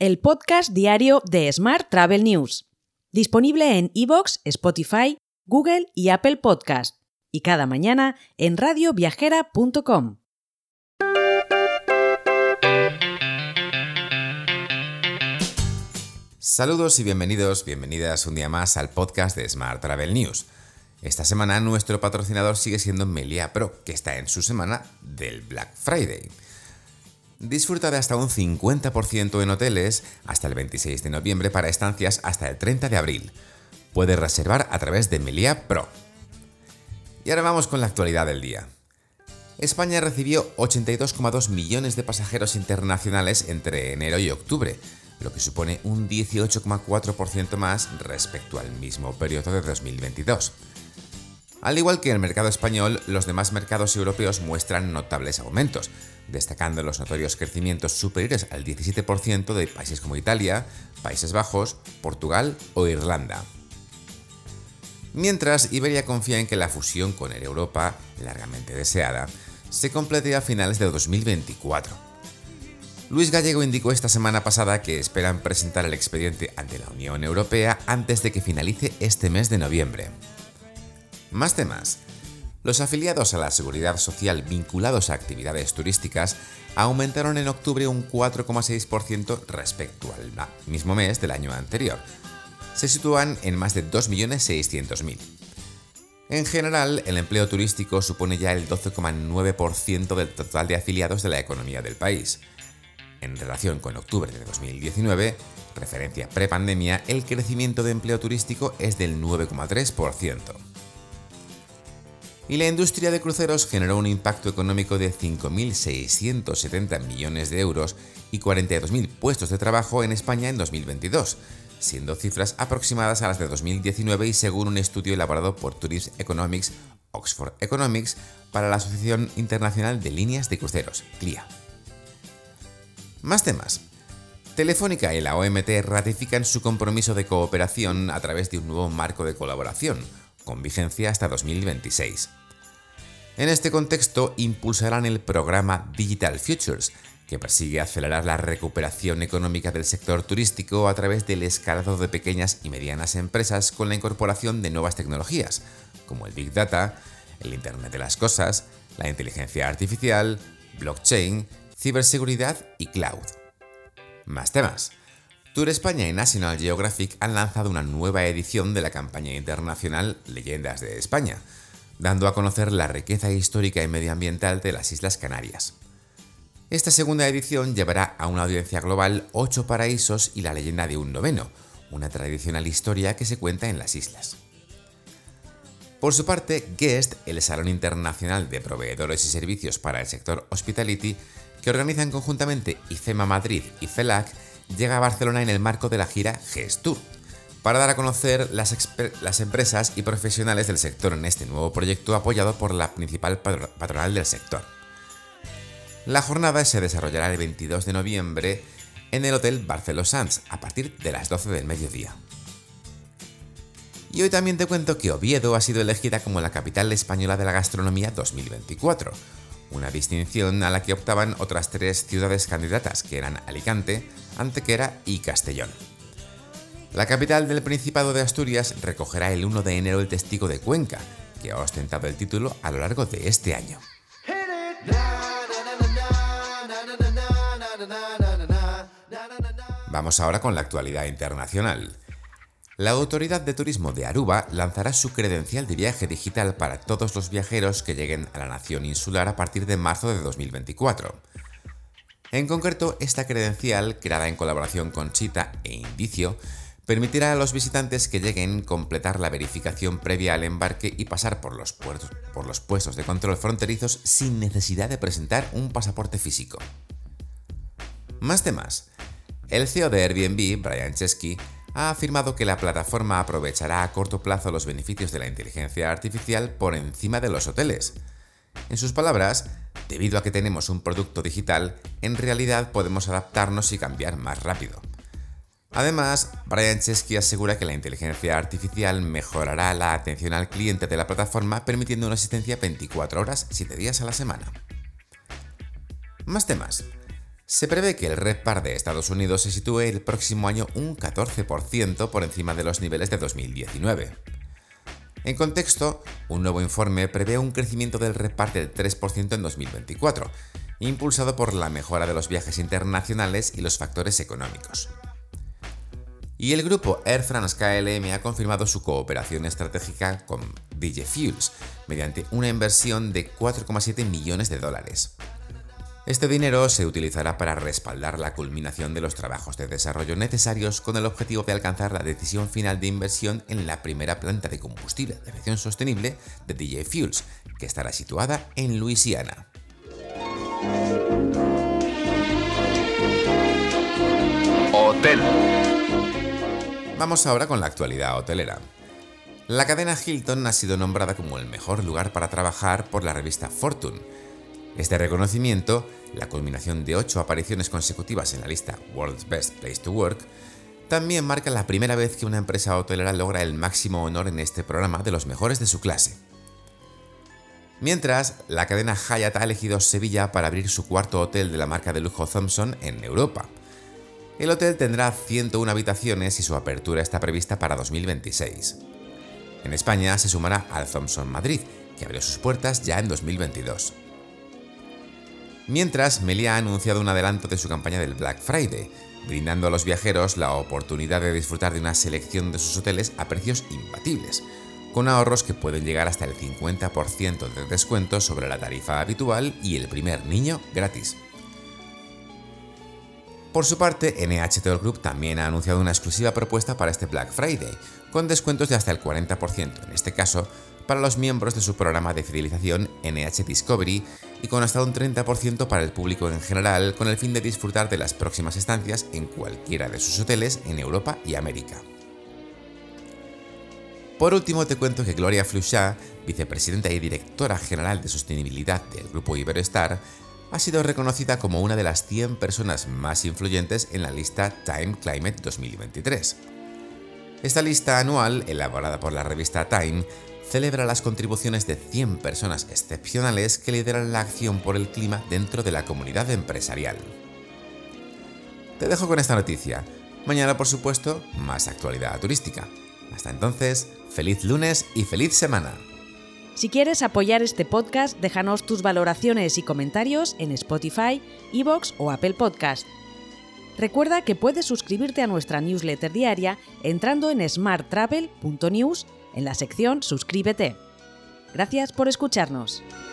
el podcast diario de Smart Travel News, disponible en iVoox, Spotify, Google y Apple Podcast, y cada mañana en radioviajera.com. Saludos y bienvenidas un día más al podcast de Smart Travel News. Esta semana nuestro patrocinador sigue siendo Meliá Pro, que está en su semana del Black Friday. Disfruta de hasta un 50% en hoteles hasta el 26 de noviembre para estancias hasta el 30 de abril. Puedes reservar a través de Meliá Pro. Y ahora vamos con la actualidad del día. España recibió 82,2 millones de pasajeros internacionales entre enero y octubre, lo que supone un 18,4% más respecto al mismo periodo de 2022. Al igual que el mercado español, los demás mercados europeos muestran notables aumentos, destacando los notorios crecimientos superiores al 17% de países como Italia, Países Bajos, Portugal o Irlanda. Mientras, Iberia confía en que la fusión con Air Europa, largamente deseada, se complete a finales de 2024. Luis Gallego indicó esta semana pasada que esperan presentar el expediente ante la Unión Europea antes de que finalice este mes de noviembre. Más temas. Los afiliados a la Seguridad Social vinculados a actividades turísticas aumentaron en octubre un 4,6% respecto al mismo mes del año anterior. Se sitúan en más de 2.600.000. En general, el empleo turístico supone ya el 12,9% del total de afiliados de la economía del país. En relación con octubre de 2019, referencia prepandemia, el crecimiento de empleo turístico es del 9,3%. Y la industria de cruceros generó un impacto económico de 5.670 millones de euros y 42.000 puestos de trabajo en España en 2022, siendo cifras aproximadas a las de 2019 y según un estudio elaborado por Tourism Economics, Oxford Economics, para la Asociación Internacional de Líneas de Cruceros, CLIA. Más temas. Telefónica y la OMT ratifican su compromiso de cooperación a través de un nuevo marco de colaboración, con vigencia hasta 2026. En este contexto, impulsarán el programa Digital Futures, que persigue acelerar la recuperación económica del sector turístico a través del escalado de pequeñas y medianas empresas con la incorporación de nuevas tecnologías, como el Big Data, el Internet de las Cosas, la inteligencia artificial, blockchain, ciberseguridad y cloud. Más temas. Tour España y National Geographic han lanzado una nueva edición de la campaña internacional Leyendas de España, dando a conocer la riqueza histórica y medioambiental de las Islas Canarias. Esta segunda edición llevará a una audiencia global 8 paraísos y la leyenda de un noveno, una tradicional historia que se cuenta en las islas. Por su parte, Guest, el Salón Internacional de Proveedores y Servicios para el Sector Hospitality, que organizan conjuntamente IFEMA Madrid y FELAC, llega a Barcelona en el marco de la gira Guest Tour, para dar a conocer las empresas y profesionales del sector en este nuevo proyecto apoyado por la principal patronal del sector. La jornada se desarrollará el 22 de noviembre en el Hotel Barceló Sands a partir de las 12 del mediodía. Y hoy también te cuento que Oviedo ha sido elegida como la capital española de la gastronomía 2024, una distinción a la que optaban otras 3 ciudades candidatas, que eran Alicante, Antequera y Castellón. La capital del Principado de Asturias recogerá el 1 de enero el testigo de Cuenca, que ha ostentado el título a lo largo de este año. Vamos ahora con la actualidad internacional. La Autoridad de Turismo de Aruba lanzará su credencial de viaje digital para todos los viajeros que lleguen a la nación insular a partir de marzo de 2024. En concreto, esta credencial, creada en colaboración con Cheetah e Indicio, permitirá a los visitantes que lleguen completar la verificación previa al embarque y pasar por los puestos de control fronterizos sin necesidad de presentar un pasaporte físico. Más temas. El CEO de Airbnb, Brian Chesky, ha afirmado que la plataforma aprovechará a corto plazo los beneficios de la inteligencia artificial por encima de los hoteles. En sus palabras, debido a que tenemos un producto digital, en realidad podemos adaptarnos y cambiar más rápido. Además, Brian Chesky asegura que la inteligencia artificial mejorará la atención al cliente de la plataforma, permitiendo una asistencia 24 horas, 7 días a la semana. Más temas. Se prevé que el RevPAR de Estados Unidos se sitúe el próximo año un 14% por encima de los niveles de 2019. En contexto, un nuevo informe prevé un crecimiento del RevPAR del 3% en 2024, impulsado por la mejora de los viajes internacionales y los factores económicos. Y el grupo Air France-KLM ha confirmado su cooperación estratégica con DJ Fuels, mediante una inversión de $4,7 millones. Este dinero se utilizará para respaldar la culminación de los trabajos de desarrollo necesarios con el objetivo de alcanzar la decisión final de inversión en la primera planta de combustible de aviación sostenible de DJ Fuels, que estará situada en Luisiana. Hotel. Vamos ahora con la actualidad hotelera. La cadena Hilton ha sido nombrada como el mejor lugar para trabajar por la revista Fortune. Este reconocimiento, la culminación de 8 apariciones consecutivas en la lista World's Best Place to Work, también marca la primera vez que una empresa hotelera logra el máximo honor en este programa de los mejores de su clase. Mientras, la cadena Hyatt ha elegido Sevilla para abrir su cuarto hotel de la marca de lujo Thompson en Europa. El hotel tendrá 101 habitaciones y su apertura está prevista para 2026. En España se sumará al Thompson Madrid, que abrió sus puertas ya en 2022. Mientras, Meliá ha anunciado un adelanto de su campaña del Black Friday, brindando a los viajeros la oportunidad de disfrutar de una selección de sus hoteles a precios imbatibles, con ahorros que pueden llegar hasta el 50% de descuento sobre la tarifa habitual y el primer niño gratis. Por su parte, NH Hotel Group también ha anunciado una exclusiva propuesta para este Black Friday, con descuentos de hasta el 40%, en este caso, para los miembros de su programa de fidelización NH Discovery y con hasta un 30% para el público en general, con el fin de disfrutar de las próximas estancias en cualquiera de sus hoteles en Europa y América. Por último, te cuento que Gloria Fluchá, vicepresidenta y directora general de sostenibilidad del grupo Iberostar, ha sido reconocida como una de las 100 personas más influyentes en la lista Time Climate 2023. Esta lista anual, elaborada por la revista Time, celebra las contribuciones de 100 personas excepcionales que lideran la acción por el clima dentro de la comunidad empresarial. Te dejo con esta noticia. Mañana, por supuesto, más actualidad turística. Hasta entonces, feliz lunes y feliz semana. Si quieres apoyar este podcast, déjanos tus valoraciones y comentarios en Spotify, iVoox o Apple Podcast. Recuerda que puedes suscribirte a nuestra newsletter diaria entrando en smarttravel.news en la sección Suscríbete. Gracias por escucharnos.